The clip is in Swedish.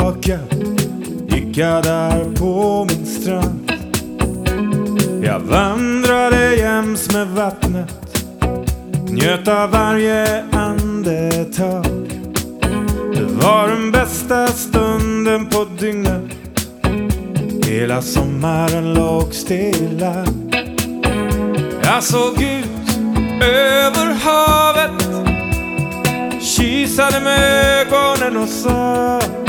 tillbaka gick jag där på min strand. Jag vandrade jäms med vattnet, njöt av varje andetag. Det var den bästa stunden på dygnet. Hela sommaren låg stilla. Jag såg ut över havet, kisade med ögonen och sa: